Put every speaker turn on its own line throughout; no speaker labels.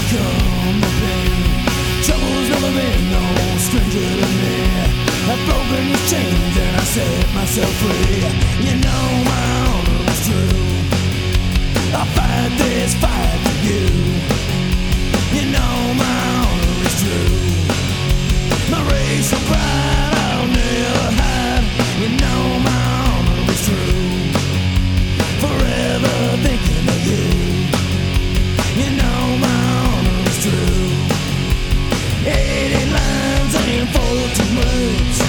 overcome the pain. Trouble's never been no stranger to me. I've broken these chains and I set myself free. You know my honor is true. I fight this fight for you. You know my honor is true. My race of pride I'll never hide. You know my honor is true. Forever thinking of you. You know my honor is true. 80 lines and 14 words.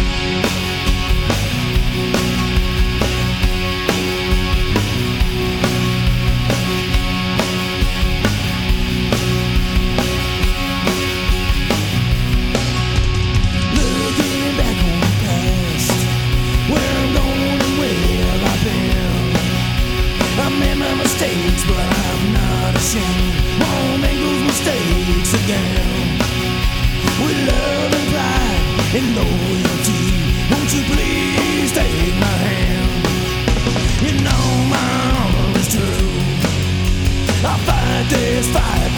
Looking back on the past, where I'm going and where I've been. I made my mistakes, but I'm not ashamed. Won't make those mistakes again. With love and pride and loyalty, won't you please take my hand? You know my honor is true. I'll fight this fight